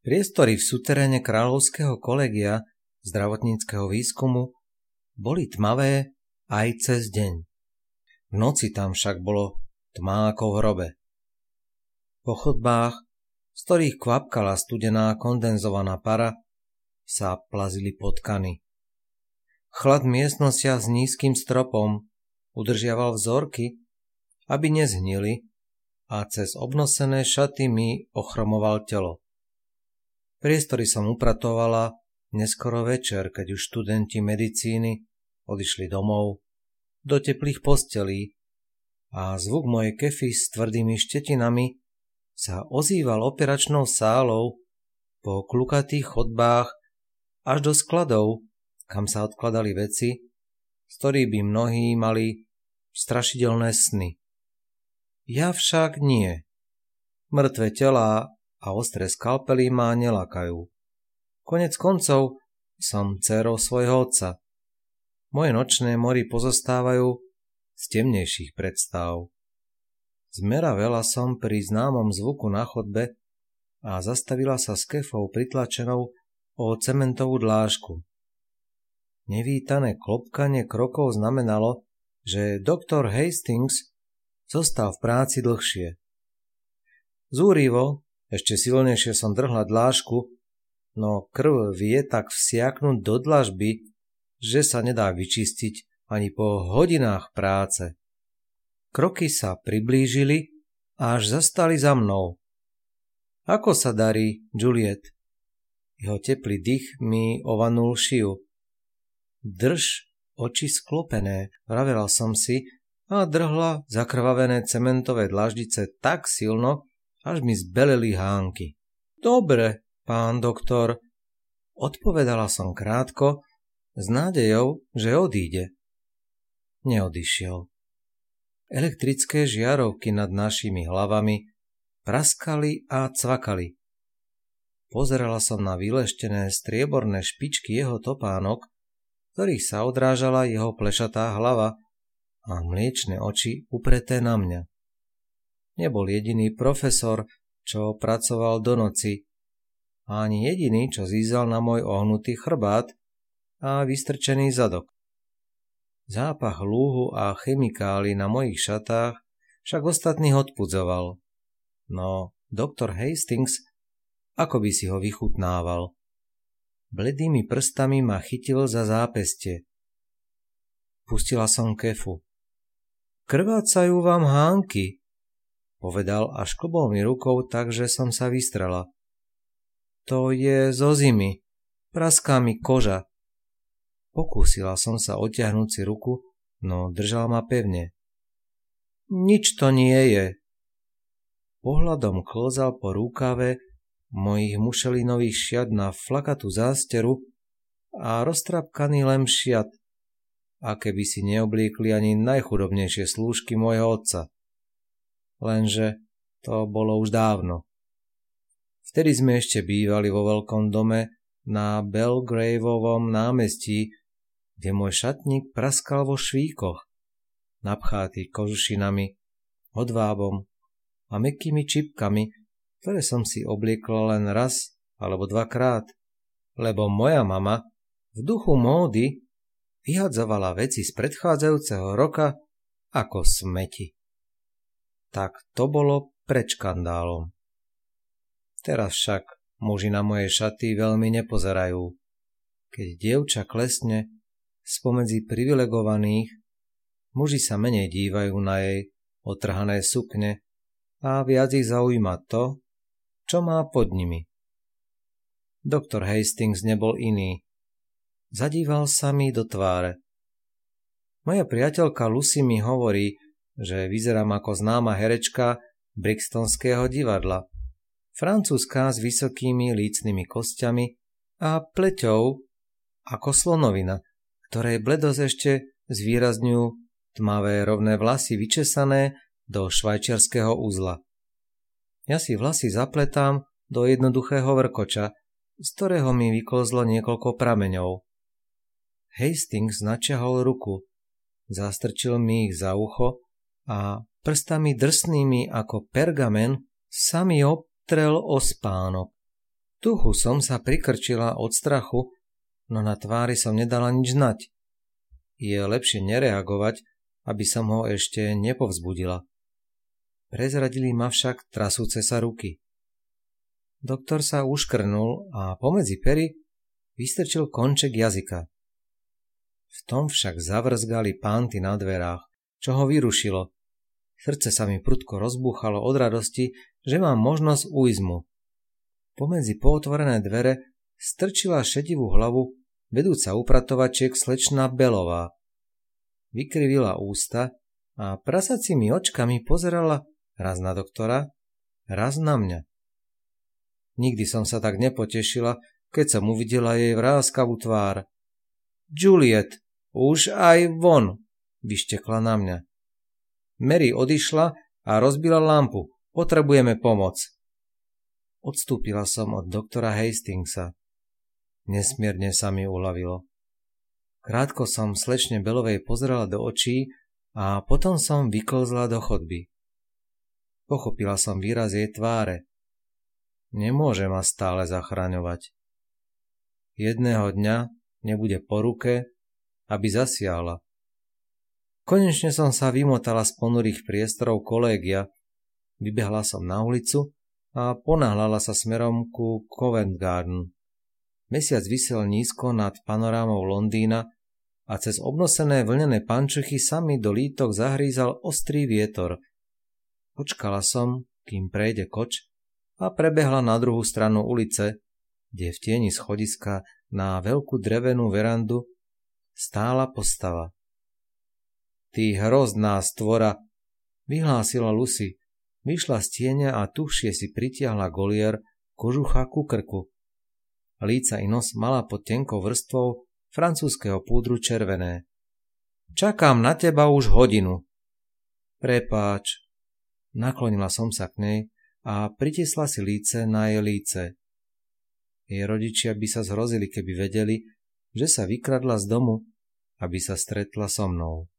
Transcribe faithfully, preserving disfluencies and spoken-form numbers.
Priestory v suteréne Kráľovského kolegia zdravotníckeho výskumu boli tmavé aj cez deň. V noci tam však bolo tma ako v hrobe. Po chodbách, z ktorých kvapkala studená kondenzovaná para, sa plazili potkany. Chlad miestnosťa s nízkym stropom udržiaval vzorky, aby nezhnili, a cez obnosené šaty mi ochromoval telo. Priestory som upratovala neskoro večer, keď už študenti medicíny odišli domov do teplých postelí a zvuk mojej kefy s tvrdými štetinami sa ozýval operačnou sálou po klukatých chodbách až do skladov, kam sa odkladali veci, z ktorých by mnohí mali strašidelné sny. Ja však nie. Mŕtve telá a ostré skalpely ma nelakajú. Konec koncov som dcérou svojho otca. Moje nočné mory pozostávajú z temnejších predstav. Zmeravela som pri známom zvuku na chodbe a zastavila sa s kefou pritlačenou o cementovú dlážku. Nevítané klopkanie krokov znamenalo, že doktor Hastings zostal v práci dlhšie. Zúrivo, ešte silnejšie som drhla dlážku, no krv vie tak vsiaknúť do dlažby, že sa nedá vyčistiť ani po hodinách práce. Kroky sa priblížili a až zastali za mnou. Ako sa darí, Juliet? Jeho teplý dých mi ovanul šiju. Drž oči sklopené, vravela som si a drhla zakrvavené cementové dlaždice tak silno, až mi zbeleli hánky. Dobre, pán doktor, odpovedala som krátko, s nádejou, že odíde. Neodišiel. Elektrické žiarovky nad našimi hlavami praskali a cvakali. Pozerala som na vyleštené strieborné špičky jeho topánok, ktorých sa odrážala jeho plešatá hlava a mliečne oči upreté na mňa. Nebol jediný profesor, čo pracoval do noci, a ani jediný, čo zízal na môj ohnutý chrbát a vystrčený zadok. Zápach lúhu a chemikálií na mojich šatách však ostatných odpudzoval. No doktor Hastings, ako by si ho vychutnával. Bledými prstami ma chytil za zápestie. Pustila som kefu. Krvácajú vám hánky, povedal a šklbol mi rukou tak, že som sa vystrela. To je zo zimy. Praská mi koža. Pokúsila som sa odtiahnuť si ruku, no držal ma pevne. Nič to nie je. Pohľadom klzal po rúkave mojich mušelinových šiat na flakatú zásteru a roztrapkaný lem šiat, aké by si neobliekli ani najchudobnejšie slúžky môjho otca. Lenže to bolo už dávno. Vtedy sme ešte bývali vo veľkom dome na Belgraveovom námestí, kde môj šatník praskal vo švíkoch, napchátý kožušinami, hodvábom a mäkkými čipkami, ktoré som si obliekla len raz alebo dvakrát, lebo moja mama v duchu módy vyhadzovala veci z predchádzajúceho roka ako smeti. Tak to bolo pred škandálom. Teraz však muži na moje šaty veľmi nepozerajú. Keď dievča klesne spomedzi privilegovaných, muži sa menej dívajú na jej otrhané sukne a viac ich zaujíma to, čo má pod nimi. Doktor Hastings nebol iný. Zadíval sa mi do tváre. Moja priateľka Lucy mi hovorí, že vyzerám ako známa herečka Brixtonského divadla. Francúzska s vysokými lícnymi kostiami a pleťou ako slonovina, ktorej bledosť ešte zvýrazňujú tmavé rovné vlasy vyčesané do švajčiarskeho uzla. Ja si vlasy zapletám do jednoduchého vrkoča, z ktorého mi vyklzlo niekoľko prameňov. Hastings načiahol ruku, zastrčil mi ich za ucho a prstami drsnými ako pergamen sa mi obtrel o spánok. tuchu som sa prikrčila od strachu, no na tvári som nedala nič znať. Je lepšie nereagovať, aby som ho ešte nepovzbudila. Prezradili ma však trasúce sa ruky. Doktor sa uškrnul a pomedzi pery vystrčil konček jazyka. V tom však zavrzgali pánty na dverách, čo ho vyrušilo. Srdce sa mi prudko rozbúchalo od radosti, že mám možnosť újsť. Pomedzi pootvorené dvere strčila šedivú hlavu vedúca upratovačiek slečna Belová. Vykrivila ústa a prasacími očkami pozerala raz na doktora, raz na mňa. Nikdy som sa tak nepotešila, keď som uvidela jej vráskavú tvár. Juliet, už aj von, vyštekla na mňa. Mary odišla a rozbila lampu. Potrebujeme pomoc. Odstúpila som od doktora Hastingsa. Nesmierne sa mi uľavilo. Krátko som slečne Belovej pozerala do očí a potom som vyklzla do chodby. Pochopila som výraz jej tváre. Nemôže ma stále zachraňovať. Jedného dňa nebude po ruke, aby zasiahla. Konečne som sa vymotala z ponurých priestorov kolégia, vybehla som na ulicu a ponáhľala sa smerom ku Covent Garden. Mesiac visel nízko nad panorámou Londýna a cez obnosené vlnené pančuchy sa mi do lítok zahrízal ostrý vietor. Počkala som, kým prejde koč, a prebehla na druhú stranu ulice, kde v tieni schodiska na veľkú drevenú verandu stála postava. Ty hrozná stvora, vyhlásila Lucy, vyšla z tieňa a tušie si pritiahla golier kožucha ku krku. Líca i nos mala pod tenkou vrstvou francúzskeho púdru červené. Čakám na teba už hodinu. Prepáč. Naklonila som sa k nej a pritisla si líce na jej líce. Jej rodičia by sa zhrozili, keby vedeli, že sa vykradla z domu, aby sa stretla so mnou.